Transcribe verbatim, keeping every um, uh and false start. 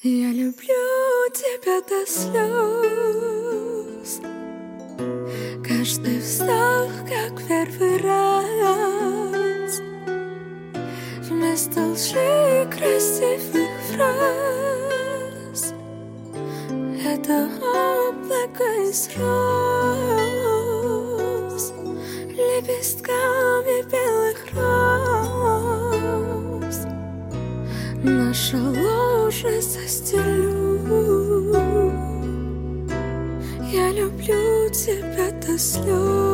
Я люблю тебя до слез. Каждый вздох, как первый раз. Вместо лжи красивых фраз это облако из роз, лепестками белых роз. Наше ложе застелю. Я люблю тебя до слез.